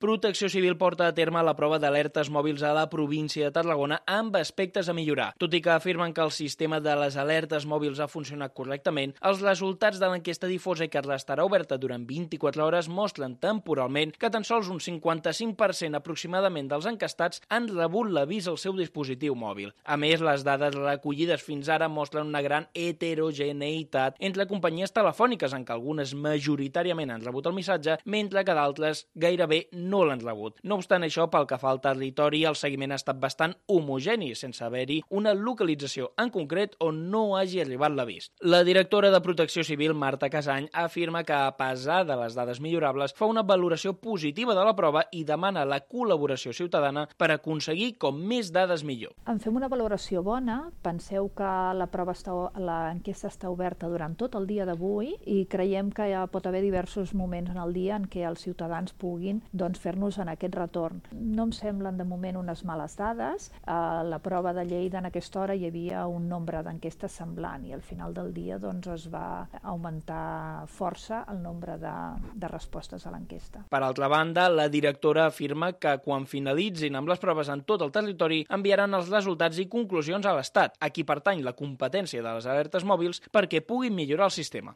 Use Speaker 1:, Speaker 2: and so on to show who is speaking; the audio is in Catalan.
Speaker 1: Protecció Civil porta a terme la prova d'alertes mòbils a la província de Tarragona amb aspectes a millorar. Tot i que afirmen que el sistema de les alertes mòbils ha funcionat correctament, els resultats de l'enquesta difosa i que restarà oberta durant 24 hores mostren temporalment que tan sols un 55% aproximadament dels encastats han rebut l'avís al seu dispositiu mòbil. A més, les dades recollides fins ara mostren una gran heterogeneïtat entre companyies telefòniques, en què algunes majoritàriament han rebut el missatge, mentre que d'altres gairebé no l'han rebut. No obstant això, pel que fa al territori, el seguiment ha estat bastant homogeni, sense haver-hi una localització en concret on no hagi arribat l'avís. La directora de Protecció Civil, Marta Casany, afirma que, a pesar de les dades millorables, fa una valoració positiva de la prova i demana la col·laboració ciutadana per aconseguir com més dades millor.
Speaker 2: En fem una valoració bona. Penseu que l'enquesta està oberta durant tot el dia d'avui i creiem que ja pot haver diversos moments en el dia en què els ciutadans puguin fer-nos en aquest retorn. No em semblen de moment unes males dades. A la prova de Lleida en aquesta hora hi havia un nombre d'enquestes semblant i al final del dia es va augmentar força el nombre de respostes a l'enquesta.
Speaker 1: Per altra banda, la directora afirma que quan finalitzin amb les proves en tot el territori enviaran els resultats i conclusions a l'Estat, a qui pertany la competència de les alertes mòbils, perquè puguin millorar el sistema.